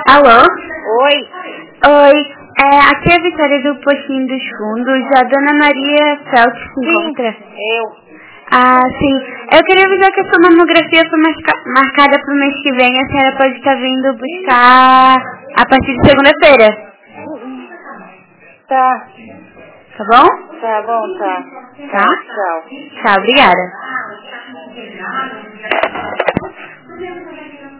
Alô? Oi. Oi, aqui é a Vitória do Postinho dos Fundos. A Dona Maria Felt se encontra? Eu. Ah, sim. Eu queria avisar que a sua mamografia foi marcada para o mês que vem. A senhora pode estar vindo buscar a partir de segunda-feira. Tá. Tá bom? Tá bom, tá. Tá? Tchau. Tchau, obrigada.